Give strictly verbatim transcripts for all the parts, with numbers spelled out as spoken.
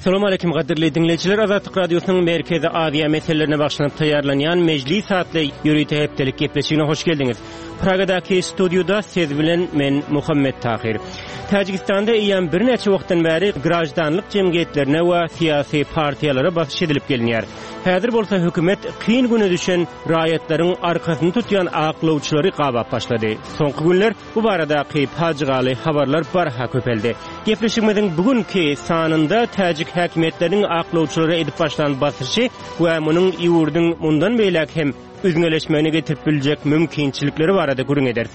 Assalamu alaykum gaderli dinleyijiler. Azatlyk radiosynyň Merkezi Aziýa meselelerine başlanyp taýýarlanýan mejlis satly ýürüýte hepdelik gepleşigine hoş geldiňiz. Pragadaky studioda siz bilen men Muhammed Tahir. Täjikistanda iýen bir neçe wagtdan bäri grajdanlyk jemgyýetlerine we syýasy partiýalara basyş edilip gelinýär. Häzir bolsa hökümet kyn güne düşen raýatlaryň arkasyny tutýan aklawçylary gabap başlady. Soňky günler bu baradaky paçygaly habarlar barha köpeldi. Gepleşigimiziň bugünkü sanynda täjik häkimetleriniň aklawçylary edip başlanan basyşy we munyň ýurdun mundan beýlek hem üzüňeleşmegine getirip biljek mümkinçilikleri barada gürüň eder.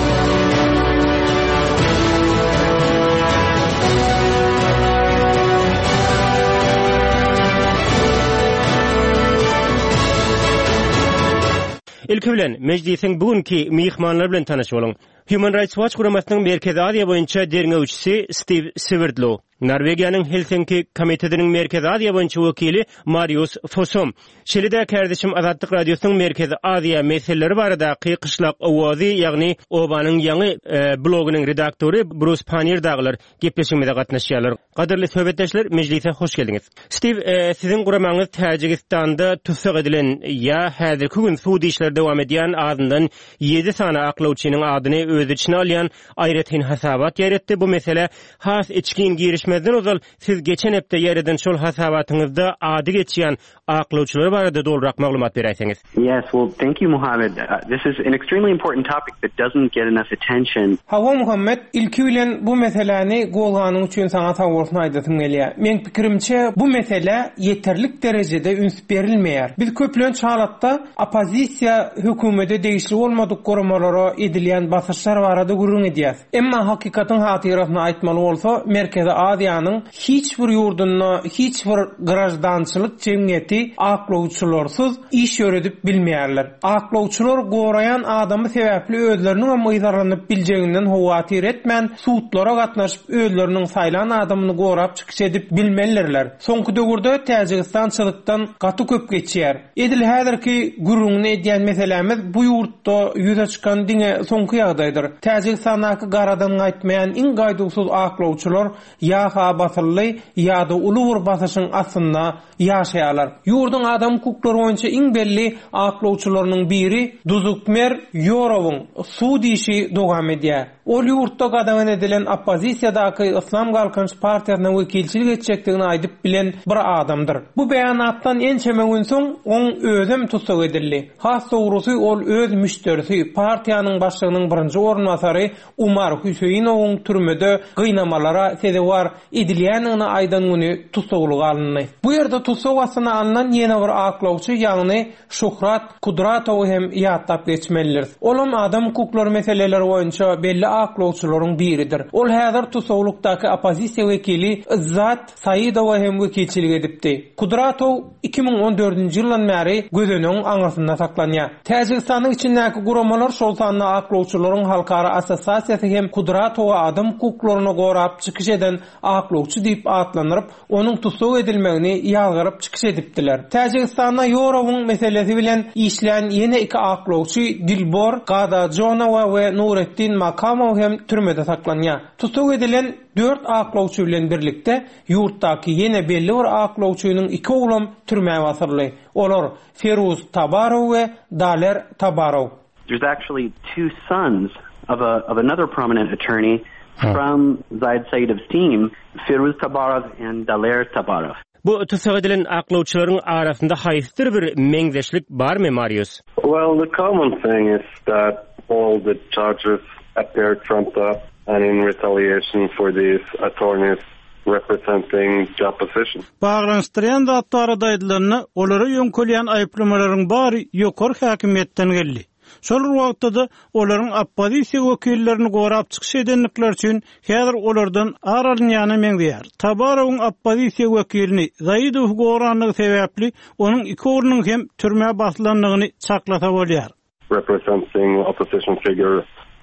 İlki bilen meclisin bugünkü mihmanlar bilen tanışyp boluň. Human Rights Watch guramasynyň Merkezi Aziýa boýunça derňewçisi Steve Sverdlow, Norwegiýanyň Helsinki komitetiniň Merkezi Aziýa boýunça wekili Marius Fossum, Şeýle kardeşim Azatlyk radiosynyň Merkezi Aziýa meseleleri baradaky Qışlak owazy, ýagny Obanyň ýaňy e, blogunyň redaktory Bruce Panier daglar gepleşigimizde gatnaşýarlar. Gaderli söhbetdeşler, mejlise hoş geldiňiz. Steve, e, siziň guramaňyz Täjikistanda tutsak edilen ýa häzirki gün suudi işler dowam edýän adyndan ýedi sana aklawçynyň adyny öz içine alyan aýratyn hasabat ýaratdy. Bu mesele has içkin girişmezden ozal siz geçen hepde ýerden şol hasabatyňyzda ady geçýän aklawçylar barada dolrak maglumat berýäsiňiz. Yes, well, thank you, Muhammad. Uh, this is an extremely important topic that doesn't get enough attention. Hawa Muhammed, ilki bilen bu meseleni golganyň üçin saňa taýýarlyk aýdatyň gelýär. Men pikirimçe bu mesele yeterlik derejede üns berilmeýär. Biz köplen çalatda opozisiýa hökümete değişiklik bolmadyk goramalara edilýän basışlar barada gurrun edýär. Emma hakikatyň hatyrasyna aýtmaly bolsa, Merkezi Aziýanyň hiç bir ýurdunda hiç bir grajdançylyk jemgyýeti aklawçylarsyz iş ýöredip bilmeýärler. Aklawçylar gorayan adamy sebäpli özleriniň hem ýyzarlanyp biljeginden howatyr etmän, suutlara gatnaşyp özleriniň saýlan adamyny gorap çykyş edip bilmeliler. Soňky döwürde Täjikistançylykdan gaty köp geçýär. Edil häzirki gurrun edýän meselemiz bu ýurtda ýüze çykan diňe soňky ýagdaýdyr. Täjikistanaky garadan aýtmaýan iň gaýdugsyz aklawçylar ýa basyrly ýa-da ulu bir basyşyň asynda ýaşaýarlar. Ýurdun adam hukuklary boýunça iň belli aklawçylarynyň biri Duzukmer Ýorowyň suudi işi dowam edýär. Ol ýurtda gadagyn edilen opozisiýadaky Islam Galkynç partiýasyna wekilçilik etjekdigini aýdyp bilen bir adamdyr. Bu beýanatdan ençeme gün soň oň özüm tutsak edildi. Has dogrusy ol öz müşterisi partiýanyň başlygynyň birinji ornwasary Umar Hüseyinowyň türmede gynamalara sebäp edilýänini aýdan güni tutsaklyk alındy. Bu ýerde tutsak wasyna alınan ýene bir aklawçy ýagny Şuhrat Kudratow hem ýatlap geçmelidir. Olam adam hukuklary meseleleri boýunça belli aklawçylaryň biridir. Ol häzir tutsaklykdaky opozisiýa wekili Izzat Saýidow hem wekilçilik edipdi. Kudratow iki ming on dördünji ýyldan bäri gözüniň aňasynda saklanýar. Täjikistanyň içindäki guramalar şol sanly aklawçylaryň halkara assosiasiýasy hem Kudratowa adam hukuklaryna gorap çykyş eden aklawçy diýip atlanýaryp, onuň tutsak edilmegini ýalgyryp çykyş edipdiler. Täjikistanda Ýorowyň meselesi bilen işleýän ýene iki aklawçy Dilbor Gadajonowa we Nurettin Makamow hem türmede saklanýar. Tutsak edilen dört aklawçy bilen birlikde ýurtdaky ýene belli bir aklawçynyň iki oglam türmäge basyrly. Olar Feruz Tabarov we Daler Tabarov. There's actually two sons of a of another prominent attorney huh. from Zaid Saidov's team, Feruz Tabarov and Daler Tabarov. Bu tutsak edilen aklawçylaryň arasynda haýsy bir meňzeşlik barmy, Marius? Well, the common thing is that all the charges appear trumped up and in retaliation for these attorneys representing the opposition. Baglanşdyrýan zatlary daýdylaryny olary ýöňkelýän aýplamalaryň bary ýokary häkimetden geldi. Şol wagtda olaryň oppozisiýa wekillerini gorap çykyş edenlikler üçin häzir olardan aralynýany meňzeýär. Tabarowyň oppozisiýa wekilini Zaýidow goranlygy sebäpli onuň iki ornuň hem türmäge basylanlygyny çaklasa bolýar. Representing opposition figure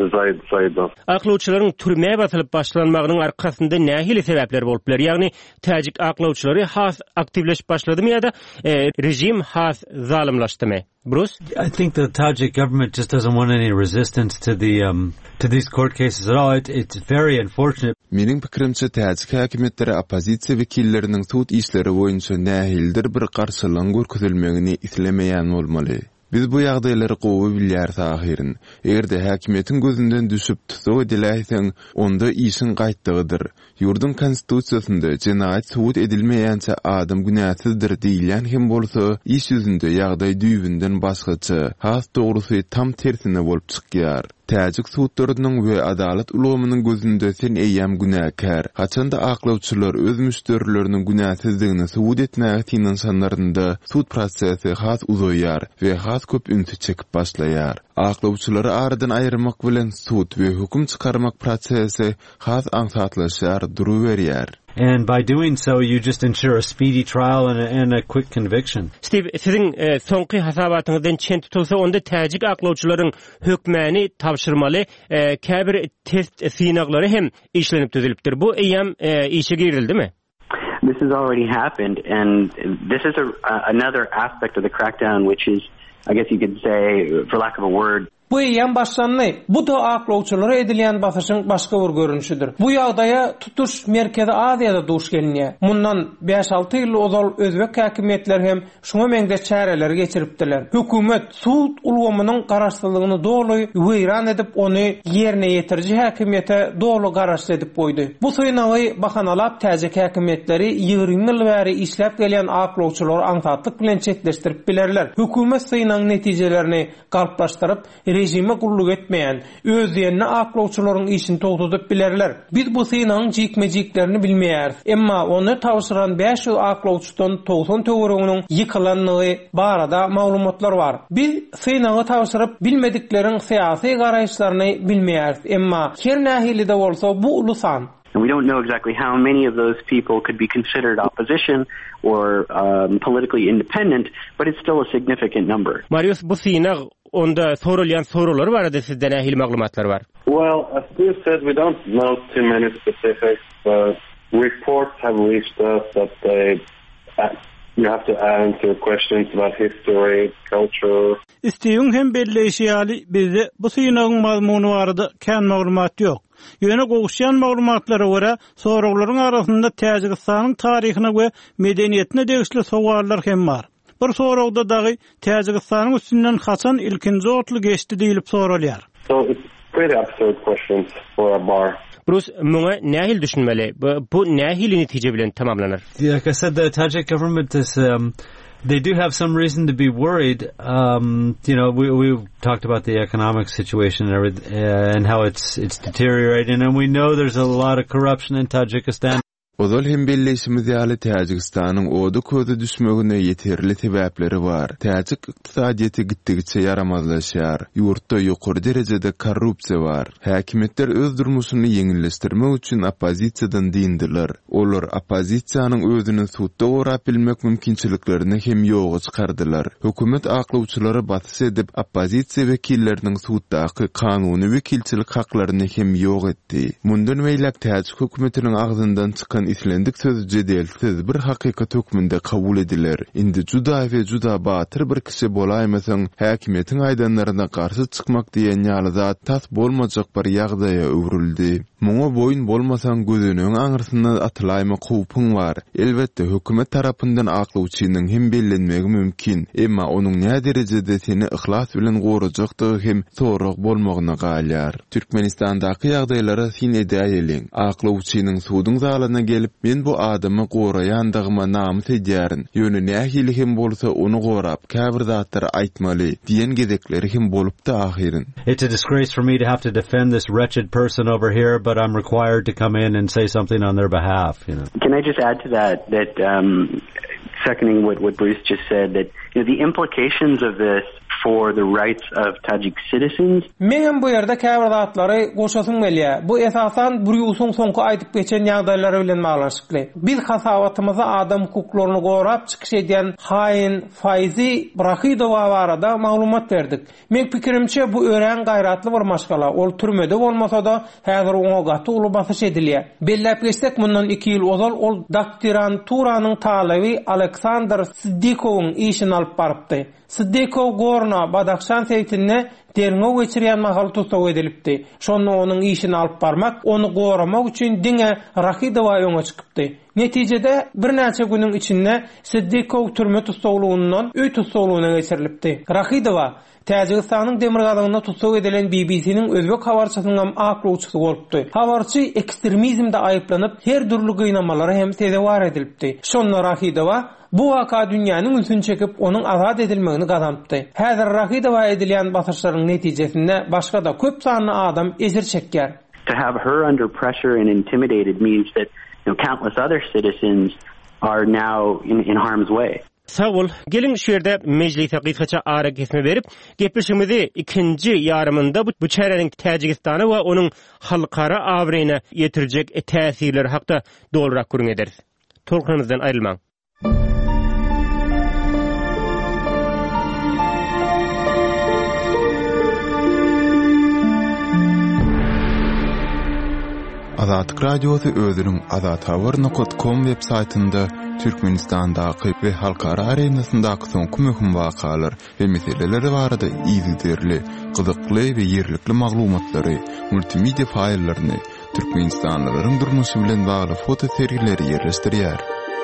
Zayd Saydov. Aklawçylaryň türmäge batylyp başlanmagynyň arkasynda nähili sebäpler bolup biler? Ýagny täjik aklawçylary has aktivleşip başladymy ýa-da e, rejim has zalymlaşdymy? Bruce? I think the Tajik government just doesn't want any resistance to the um to these court cases at all. It, it's very unfortunate. Meniň pikirimçe täjik häkimetleri opozisiýa wekilleriniň sud işleri boýunça nähildir bir garşylygyň görkezilmegini islemeýän bolmaly. Biz bu ýagdaýlary gowy bilýär tahirin. Egerde häkimetiň gözünden düşüp tutup ediläýsen, onda işin gaýtdygydyr. Ýurdun konstitusiýasynda jenaýat suwut edilmeýänçe adam günäsizdir diýilen hem bolsa, iş ýüzünde ýagdaý düýbünden başgaça, has dogrusy tam tersine bolup çykýar. Täjik suwtlarynyň we adalet ulgamynyň gözünde sen eýýäm günäkär. Haçanda aklawçylar öz müşterileriniň günäsizligini suwut etmäge tinansanlarynda suwt prosesi has uzaýar we has köp ünsi çekip başlaýar. Aklawçylary aradan aýyrmak bilen suwt we hukum çykarmak prosesi has aňsatlaşýar, duruberýär. And by doing so, you just ensure a speedy trial and a, and a quick conviction. Steve, siziň e, soňky hasabatyňyzdan çen tutulsa, onda täjik aklawçylaryň hökmäni tapşyrmaly e, käbir test synaglary hem işlenip düzülipdir. Bu eýem e, işe girildimi? This has already happened, and this is a, uh, another aspect of the crackdown, which is, I guess you could say, for lack of a word, Bu eýem başlandy. Bu da aklawçylara edilýän basyşyň başga bir görünüşidir. Bu ýagdaýa tutuş Merkezi Aziýada duş gelýär. Mundan beş alty ýyl ozal özbek häkimetleri hem şoňa meňde çäreler geçiripdiler. Hökümet suwt ulgamynyň garaşsyzlygyny dogly weýran edip ony ýerine ýetirji häkimete dogly garaşly edip goýdy. Bu synagy bahanalap täjik häkimetleri ýygryn ýyl bäri işläp gelýän aklawçylar aňsatlyk bilen çetleşdirip bilerler. Hökümet synagyň netijelerini galplaşdyryp rejime gulluk etmeýän, öz ýerine aklawçylaryň işini togtudyp bilerler. Biz bu synagyň jikmejiklerini bilmeýäris. Emma ony tawşyran beş ýyl aklawçydan togson töwereginiň ýykylanyny barada maglumatlar bar. Biz synagy tawşyryp bilmedikleriň syýasy garaýşlaryny bilmeýäris. Emma her nähilide bolsa bu ulusan. And we don't know exactly how many of those people could be considered opposition or um, politically independent, but it's still a significant number. Marius, bu synag onda sorulýan sorular barada sizde nähili maglumatlar bar? Well, as Steve said, we don't know too many specifics, but reports have reached us that they uh, you have to answer questions about history, culture. İsteýiň hem belleşýäli bizde bu synagyň mazmuny barada kän maglumat ýok. Ýöne gowuşýan maglumatlara görä, soraglaryň arasynda Täjikistanyň taryhyna we medeniýetine degişli sowaller hem bar. Bir soragda dagy Täjikistanyň üstünden haçan ilkinji otly geçdi diýilip soralýar. So it's pretty absurd questions for a bar. Bruce, muňa nähil düşünmeli? Bu, bu nähili netije bilen tamamlanar? Like I said, the Tajik government is um they do have some reason to be worried. Um, you know, we we talked about the economic situation and everything, uh, and how it's it's deteriorating, and we know there's a lot of corruption in Tajikistan. Ozal hem belleşimiz ýaly Täjikistanyň oda köze düşmegine ýeterli sebäpleri bar. Täjik ykdysadyety gitdigiçe yaramazlaşýar. Ýurtda ýokary derejede korrupsiýa bar. Häkimetler öz durmuşyny ýeňilleşdirmek üçin opozisiýadan diýindiler. Olar opozisiýanyň özüni suwtda gorap bilmek mümkinçiliklerini hem ýoga çykardylar. Hökümet aklawçylary batys edip opozisiýa wekilleriniň suwtdaky kanuny wekilçilik haklaryny hem ýok etdi. Mundan beýlek Täjik hökümetiniň agzyndan çykan islendik söz jedelsiz bir hakykat hökmünde kabul ediler. Indi juda we juda batyr bir kişi bolaýmasaň häkimetiň aýdanlaryna garşy çykmak diýen ýalyda tas bolmajak bir ýagdaýa öwrüldi. Muňa boýun bolmasaň gözüniň aňyrsynda atylaýma hukupyň bar. Elbetde hökümet tarapyndan aklawçynyň hem bellenmegi mümkin. Emma onuň näme derejede seni ihlas bilen gorajakdygy hem sorag bolmagyna galýar. Türkmenistandaky ýagdaýlara sin edäýeliň. Aklawçynyň suwdyň zalyna gelip men bu adamy goraýandygyma namys edýärin. Ýöne nähili hem bolsa onu gorap, käbir zatlary aýtmaly diýen gezekleri hem bolupdy ahyrin. It's a disgrace for me to have to defend this wretched person over here, but I'm required to come in and say something on their behalf, you know. Can I just add to that, that um, seconding what, what Bruce just said, that you know, the implications of this for the rights of Tajik citizens. Men bu ýerde käbir zatlary goşasyn gelýär. Bu esasan Brüýüsüň soňky aýdyp geçen ýagdaýlary bilen baglanşykly. Biz hasabatymyza adam hukuklaryny gorap çykyş edýän haýyn Faizi Brahidowa barada maglumat berdik. Men pikirimçe bu ören gaýratly bir maşgala. Ol türmede bolmasa da häzir oňa gaty uly basyş edilýär. Belläp geçsek mundan iki ýyl ozal ol doktoranturanyň talaby Aleksandr Siddikowyň işini alyp barypdy. Siddikow Gorna Badakhshan seytine derňe geçirýän mahal tutsaw edilipdi. Şonu onuň işini alyp barmak, onu goramak üçin diňe Rahidowa ýoňa çykypdy. Netijede bir näçe güniň içinde Siddikow türme tutsawlygyndan öý tutsawlygyna geçirilipdi. Rahidowa Täjikistanyň Demirgazyna tutsaw edilen B B C'niň özbek habarçysynyň aklawçysy bolupdy. Habarçy ekstremizmde aýyplanyp, her türlü gynamalara hem tezewar edilipdi. Şonda Rahidowa bu waka dünýäniň ünsün çekip onuň azad edilmegini gazanpdy. Häzir Rahidowa edilýän basyşlaryň netijesinde başga da köp sanly adam ezir çekýär. To have her under pressure and intimidated means that, you know, countless other citizens are now in, in harm's way. Sağol, gelin şu yerde meclise kıskaça ara kesme verip, gepleşimizi ikinci yarımında bu, bu çeyrenin Tajikistanı ve onun halkara avreyine yetirecek täsirleri hakda dolrak kurun ederiz. Tolkanızdan ayrılmam. Azatlyk radiosu özüniň azat habar nokta com web saytynda Türkmenistandaky we halkara arenasyndaky soňky möhüm wakalar we meseleleri barada ýygyderli, gyzykly we ýerlikli maglumatlary, multimedia faýllaryny, türkmenistanlylaryň durmuşy bilen bagly foto serileri ýerleşdirýär.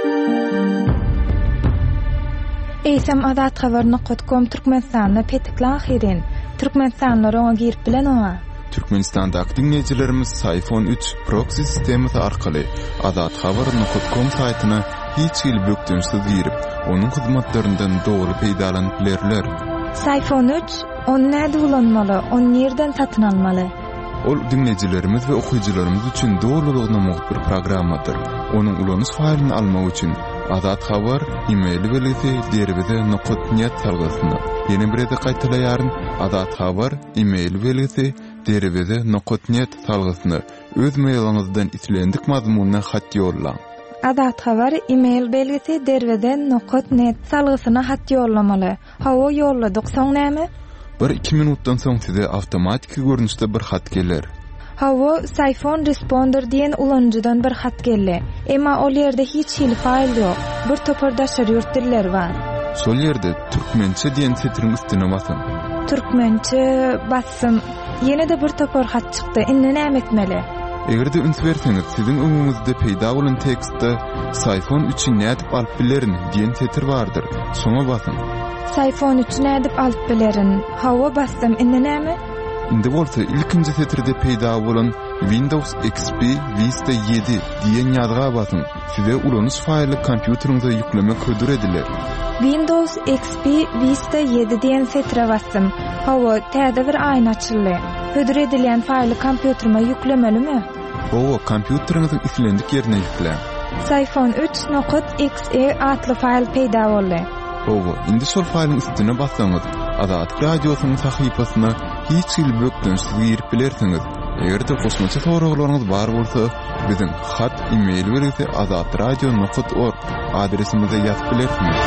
Eýsem azat habar nokta com Türkmenistanda petikli ahirin, türkmenstanlary oňa girip bilen oňa. Türkmenistandaky dinleýijilerimiz iPhone üç proxy sistemi arkaly azat habar nokta com saýtyna hiç ýyl bökdünsiz girip, onuň hyzmatlaryndan dogry peýdalanyp bilerler. iPhone üç onu näde ulanmaly, onu nerden satyn almaly? Ol dinleýijilerimiz we okuwçylarymyz üçin dogrulygyna muhtar bir programmadyr. Onuň ulanyş faýlyny almak üçin azat habar e-mail belgisi derbize nokta.net salgysyna. Ýene bir ede gaýtalaýaryn azat habar e-mail belgisi derbize nokta.net salgysyna öz mailyňyzdan islendik mazmununa hat ýollaň. Azat habar e-mail belgisi derbize nokta.net salgysyna hat ýollamaly. Hawa ýolladyk soň näme? Bir iki minutdan soň size awtomatik görnüşde bir hat geler. Hawa iPhone Responder diýen ulanjydan bir hat geldi. Emma ol ýerde hiç hil faýl ýok. Bir topardaşar ýurtdiller bar. Şol ýerde türkmençe diýen setriň üstüne basyň. Türkmençe bassym. Ýene-de bir topar hat çykdy. Indi näme etmeli? Egerde üns berseňiz, siziň öňüňizde peýda bolan tekstde iPhone üçin nädip alyp bilerin diýen setr bardyr. Şoňa basyň. iPhone üç nädip alyp bilerin? Hawa bassym. Indi näme? Indi bolsa ilkinji setirde peýda bolan Windows X P Vista yedi diýen ýazga basyň. Size ulanyş faýly kompýuteriňize ýüklemek hödür ediler. Windows X P Vista yedi diýen setre bassym. Hawa täze bir aýna açyldy. Hödür edilen faýly kompýuterime ýüklemelimi? Hawa kompýuteriňiziň islendik ýerine ýüklen. iPhone üç nokta X E atly faýl peýda boldy. Hawa indi şol faýlyň üstüne bassaňyz, azat radiosynyň sahypasyna hiç ýyl bökdünsiz girip bilersiňiz. Egerde gosmaça soraglaryňyz bar bolsa, biziň hat e-mail berýärse azat radio nokta org adresimize ýazyp bilersiňiz.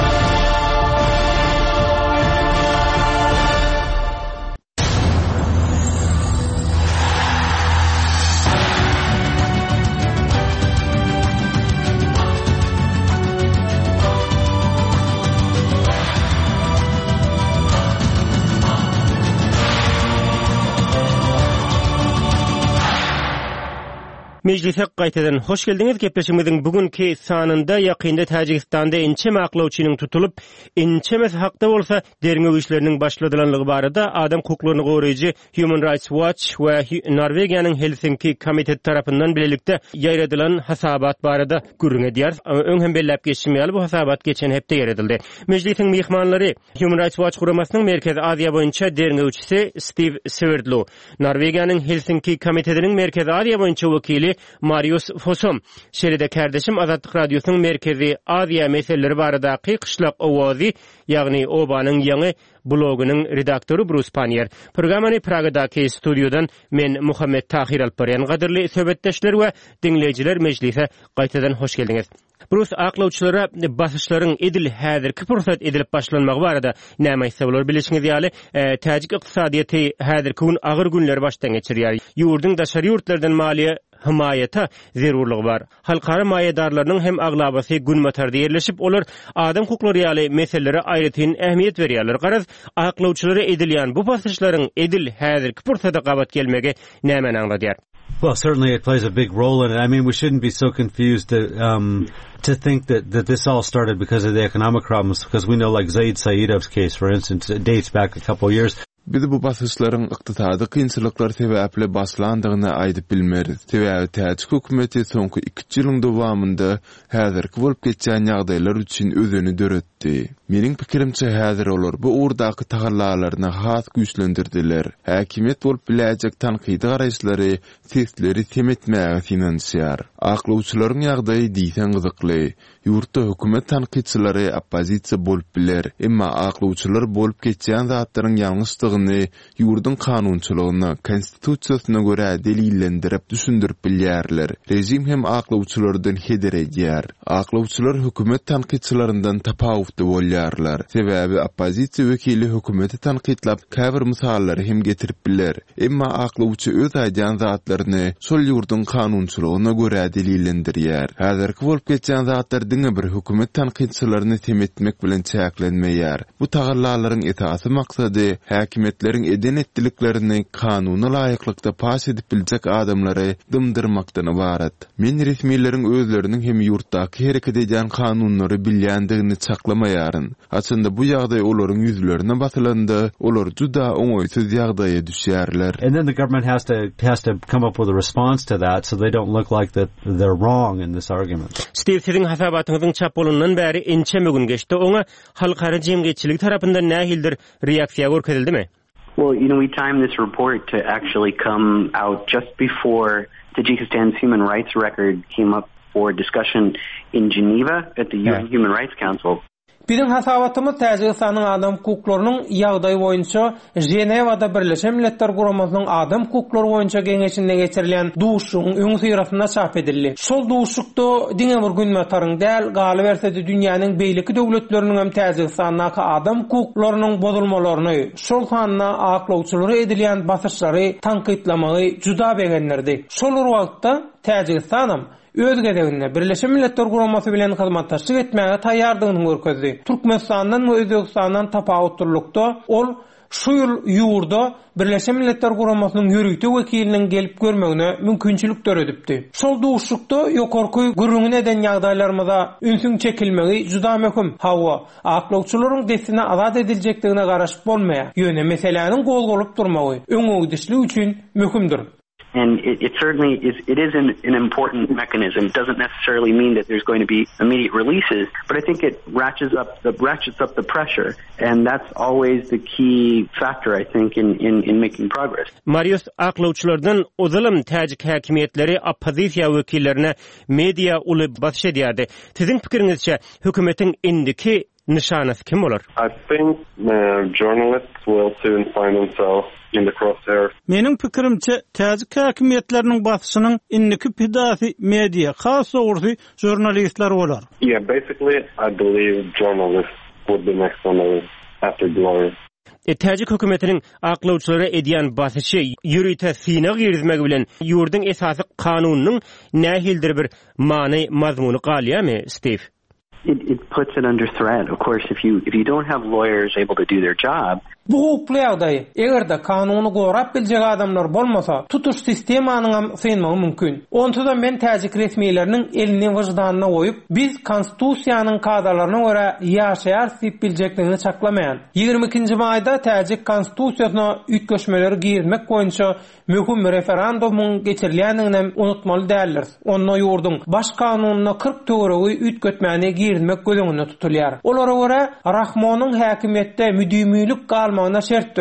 Meclise gaýtadan hoş geldiňiz. Gepleşigimiziň bugünkü sanynda ýakynda Tajikistanda inçe maklawçynyň tutulup, inçemes hakda bolsa derňe işleriniň başladylanlygy barada adam hukuklaryny goraýjy Human Rights Watch we Norwegiýanyň Helsinki komiteti tarapyndan bilelikde ýaýradylan hasabat barada gürrüň edýär. Öň hem belläp geçmeýär, bu hasabat geçen hepde ýaradyldy. Meclisiň mehmanlary Human Rights Watch guramasynyň Merkezi Aziýa boýunça derňe üçisi Steve Sverdlo, Norwegiýanyň Helsinki komitetiniň Merkezi Aziýa boýunça wekili Marius Fosom. Şeride kardeşim Azatlyk Radiosynyň merkezi Aziya meseleleri baradaky Kışlak Owazy, ýagny Obanyň ýaňy blogunyň redaktory Bruce Panier. Programany Pragadaky studiodan men Muhammed Tahir Alparyan gaderli söhbetdeşler we dinleyijiler mejlise gaýtadan hoş geldiňiz. Bruce aklawçylara basışlaryň edil häzirki pursat edilip başlanmagy barada näme aýtsa bolar bilişiňiz ýaly täjik ykdysadyýaty häzirki gün agyr günler başdan geçirýär. Ýurduň daşary ýurtlardan maliýe himayata zerurlugy bar. Halkara maýedarlarynyň hem aglabasy gün matarda ýerleşip olar adam hukuklary ýaly meselelere aýratyn ähmiýet berýärler. Garaz aklawçylara edilýän bu basışlaryň edil häzirki pursata gabat gelmegi näme aňladýar? Well, certainly it plays a big role in it. I mean, we shouldn't be so confused to, um, to think that, that this all started because of the economic problems, because we know like Zaid Saidov's case, for instance, it dates back a couple of years. Biz bu basışlaryň ykdysady kynçylyklar sebäple başlandygyny aýdyp bilmeriz. Sebäbi täjik hökümeti soňky iki ýylyň dowamında häzirki bolup geçýän ýagdaýlar üçin özüni döretdi. Meniň pikirimçe häzir olar bu urdaky tagallalaryny has güýçlendirdiler. Häkimet bolup biläjek tanqidi garaşlary, sesleri temetmäge finansiýar. Aklawçylaryň ýagdaýy diýsen gyzykly. Ýurtda hökümet tanqidçilary oppozisiýa bolup biler, emma aklawçylar bolup geçýän zatlaryň ýalňyşlygyny ýurdun kanunçylygyna, konstitusiýasyna görä delillendirip düşündirip bilýärler. Rejim hem aklawçylardan heder edýär. Aklawçylar hökümet tanqidçilarinden tapawutly bolýarlar. Sebäbi oppozisiýa wekili hökümeti tanqidlap käbir misallary hem getirip biler. Emma aklawçy öz aýdan zatlaryny şol ýurdun kanunçylygyna görä delillendirýär. Häzirki bolup geçýän zatlar diňe bir hökümet tanqidçilaryny temetmek bilen çäklenmeýär. Bu tagallalaryň esasy maksady häkimetleriň eden etdiliklerini kanuny laýyklykda paş edip biljek adamlary dymdyrmakdan ibaret. Men resmiýetleriň özleriniň hem ýurtdaky hereket edýän kanunlary bilýändigini çaklamaýaryn. Aslynda bu ýagdaý olaryň ýüzlerine batylandy, olar juda oňoýsuz ýagdaýa düşýärler. And then the government has to has to come up with a response to that so they don't look like that they're wrong in this argument. Steve sizin hasabatyňyzyň çap bolundan bäri ençe gün geçdi. Oňa halkara jemgyýetçilik tarapyndan nähildir reaksiýa görkezildimi? Well, you know, we timed this report to actually come out just before Tajikistan's human rights record came up for discussion in Geneva at the U N yeah. Human Rights Council. Bizim hasabatymyz Täjikistanyň adam hukuklarynyň ýagdaýy boýunça Jenewada Birleşen Milletler Guramasynyň adam hukuklary boýunça geňeşinde geçirilen duşuň öň syrasynda çap edildi. Şol duşukda diňe bir gün mataryň däl galy bersede dünýäniň beýleki döwletleriniň hem Täjikistanyň adam hukuklarynyň bozulmalaryny, şol sanyna aklawçylary edilýän basışlary tanqidlamagy juda begenlerdi. Şol wagtda Täjikistanyň öz gedeginde Birleşen Milletler Guramasy bilen hyzmatdaşlyk etmäge taýýardygyny görkezdi. Türkmenistandan we Özbekistandan tapawutdurlukda ol şu ýyl ýurda Birleşen Milletler Guramasynyň ýürüýte wekiliniň gelip görmegine mümkinçilik töredipdi. Şol duşlukda ýokarky gürrüňe eden ýagdaýlarymyza ünsüň çekilmegi juda möhüm. Hawa aklawçylaryň desine azat ediljekdigine garaşyp bolmaýar. Ýöne meseleniň golgolup durmagy öňüňdüşlik üçin möhümdir. And it, it certainly is, it is an, an important mechanism. It doesn't necessarily mean that there's going to be immediate releases, but I think it ratchets up the, ratchets up the pressure. And that's always the key factor, I think, in, in, in making progress. Marius aklawçylardan ozalym täjik häkimetleri oppozisiýa wekillerine media uly basyş edýärdi. Sizin pikiriňizçe hökümetiň indiki nişanasy kim bolar? I think uh, journalists will soon find themselves in the crosshairs. Meniň pikirimçe täjik häkimetleriniň basyşynyň indiki pidasy media, has ordy jurnalistler bolar. Yeah, basically I believe journalists would be next on the list after Gloria. E, Täjik hökümetiniň aklawçylary edýän basyşy ýürüýte syna girizmegi bilen ýurdun esasy kanunynyň nähildir bir many mazmuny galýamy, Steve? It, it puts it under threat. Of course, if you if you don't have lawyers able to do their job, bu hukukly ýagdaý egerde kanuny gorap biljek adamlar bolmasa tutuş sistemanyň synmagy mümkin. Ondan men täjik resmiýetleriniň elini wyjdanyna goýup biz konstitusiýanyň kadalaryna görä ýaşaýar diýip biljekdigini çaklamaýan. ýygrimi ikinji maýda täjik konstitusiýasyna üýtgeşmeleri girizmek boýunça möhüm referendumuň geçirilýändigini unutmaly däldir. Onda ýurdun baş kanunyna kırk töweregi üýtgetmäni girizmek gözüňde tutulýar. Olara görä Rahmonyň häkimetde müdümlük galmagyna şert dörer.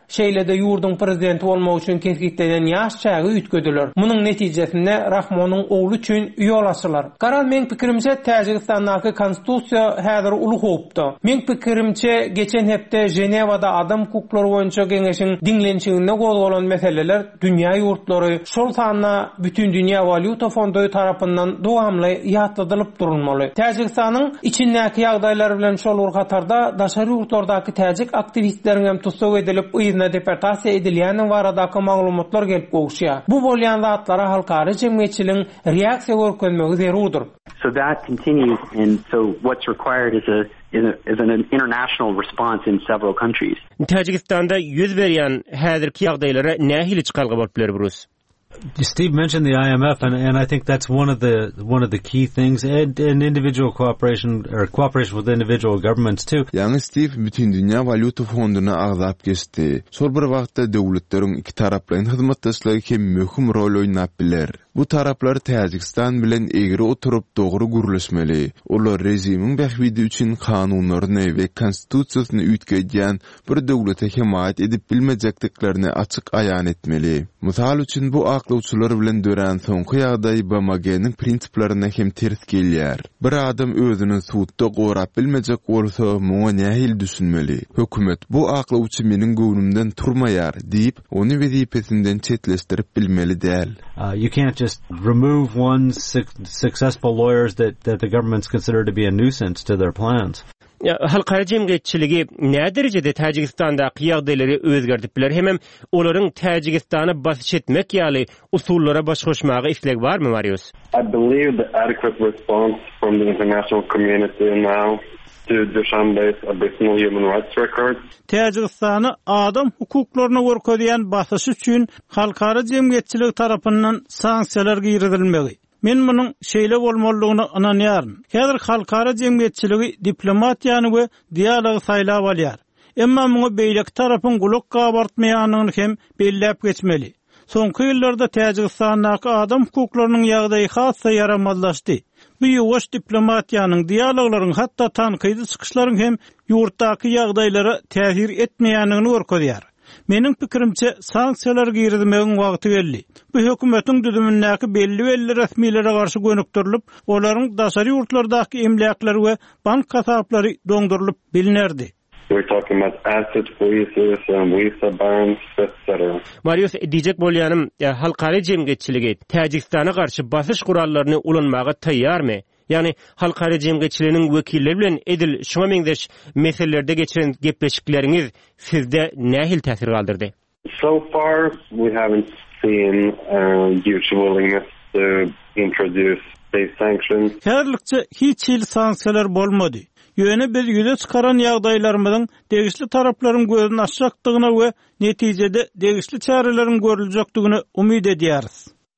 şeýle-de ýurdun prezidenti bolmak üçin keskitlenen ýaş çagy ütgediler. Munyň netijesinde Rahmonyň ogly üçin ýol açylar. Garal men pikirimçe Täjikistanyň konstitusiýa häzir uly howpdy. Men pikirimçe geçen hepde Jenewada adam hukuklary boýunça geňeşiň diňlençiginde gozgolan meseleler dünýä ýurtlary şol sanna bütün dünýä valyuta fondu tarapyndan dowamly ýatladylyp durulmaly. Täjikistanyň içindäki ýagdaýlar bilen şol urgatarda daşary ýurtlardaky täjik aktivistleriň hem tutsuk edilip ýyna deportasiýa edilýäniň baradaky maglumatlar gelip gowşýar. Bu bolýan zatlara halkary jemgyýetçiligiň reaksiýa görkezmegi zerurdur. So that continues, and so what's required is a is, a, is an international response in several countries. Täjikistanda ýüz berýän häzirki ýagdaýlara nähili çykalgy bolup biler burus? Steve mentioned the I M F, and, and I think that's one of the one of the key things, and, and individual cooperation or cooperation with individual governments too. Yani Steve bütün Dünya Valyuta Fonduna agzap geçti. Sol bir wagtda döwletleriň iki taraplaryň hyzmatdaşlygy hem möhüm rol oýnap biler. Bu taraplar Täjikistan bilen egri oturup dogry gurulmaly. Olar rejimiň bähwidi üçin kanunlaryny we konstitusiýasyny ütgedýän bir döwlete himayet edip bilmejekliklerini açyk aýan etmeli. Mysal üçin bu aklawçylar bilen dören soňky ýagdaý B M G'niň prinsiplaryna hem ters gelýär. Bir adam özüni suwtda gorap bilmejek bolsa, muňa nähil düşünmeli. Hökümet bu aklawçy meniň göwnümden turmaýar diýip, ony wezipesinden çetleşdirip bilmeli däl. Uh, you can't just remove one su- successful lawyers that, that the government's considered to be a nuisance to their plans. Ya, halkara jemgyýetçiligi näme derejede Täjikistanda ýagdaýlary özgertip biler, hemem olaryň Täjikistany basyş etmek ýaly usullara baş goşmagy isleg barmy, Marius? I believe the adequate response from the international community now to Dushanbe's abysmal human rights record. Täjikistany adam hukuklaryna görkezýän basyş üçin halkara jemgyýetçilik tarapyndan sanksiýalar giridilmeli. Men munyň şeýle bolmalygyny ananýarym. Häzir halkara jemgyýetçiligi diplomatiýany we dialogy saýlap alýar. Emma muňa beýlek tarapyň gulak gabartmaýanyny hem belläp geçmeli. Soňky ýyllarda Täjikistandaky adam hukuklarynyň ýagdaýy hassa yaramazlaşdy. Bu ýowaş diplomatiýanyň, dialoglaryň, hatda tanqydy çykyşlaryň hem ýurtdaky ýagdaýlara täsir etmeýänini görkezýär. Meniň pikirimçe sanksiýalar girizmegiň wagty geldi. Bu hökümetiň düzümindäki belli belli resmiýlere garşy gönükdirilip, olaryň daşary ýurtlardaky emlakları we bank kasaplary doňdurylyp bilinerdi. We're talking about asset freezes and visa bans, et cetera. Marius diýjek bolýanym, halkary jemgyýetçiligi Täjikistana garşy basyş gurallaryny ulanmaga taýýarmy? Yani halkary jemgyýetçiliginiň wekilleri bilen edil şoňa meňdeş meselelerde geçiren gepleşikleriniz sizde nähil täsir galdyrdy? So far, we haven't seen a huge willingness to introduce these sanctions. Herlikçe hiç il sanksiýalar bolmady. Ýöne biz ýüze çykaran ýagdaýlarymyzyň degişli taraplaryň gözüni açjakdygyna we netijede degişli çarelerin görüljekdigine umyd edýäris.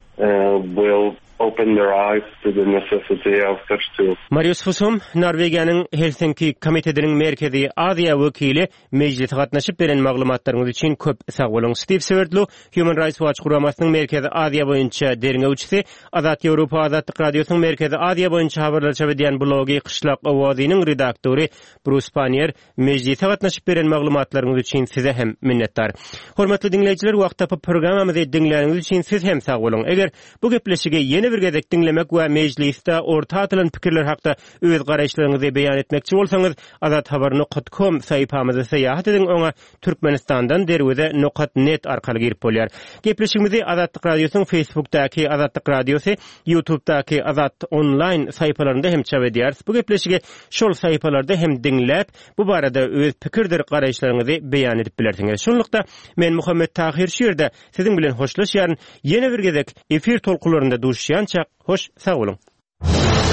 Uh, we'll open their eyes to the necessity of such tools. Marius Fusum, Norwegiýanyň Helsinki komitediniň merkezi Aziýa wekili mejlise gatnaşyp beren maglumatlaryňyz üçin köp sag bolun. Steve Sewardlo, Human Rights Watch guramasynyň merkezi Aziýa boýunça derňewçisi, Azat Ýewropa Azatlyk radiosynyň merkezi Aziýa boýunça habarlar çap edýän blogy Qışlak Owazynyň redaktory Bruce Panier mejlise gatnaşyp beren maglumatlaryňyz üçin size hem minnetdar. Hormatly dinleýijiler, wagt tapyp programmamyzy dinleýäniňiz üçin siz hem sag bolun. Eger bu gepleşige ýene bir gezek dinlemek we mejlisde orta atylan pikirler hakda öz garaşlaryňyzy beýan etmekçi bolsaňyz, azat habar nokta com saýpamyza seýahat ediň, oňa Türkmenistandan derwede nokta net arkaly girip bolýar. Gepleşigimizi Azatlyk radiosynyň Facebookdaky Azatlyk radiosy, YouTubedaky Azat online saýpalarynda hem çap edýäris. Bu gepleşigi şol saýpalarda hem dinläp, bu barada öz pikirdir garaşlaryňyzy beýan edip bilersiňiz. Şonlukda men Muhammed Tahir şeýerde siziň bilen hoşlaşýaryn. Ýene bir gezek efir tolkularynda duşýan çak hoş sag bolun.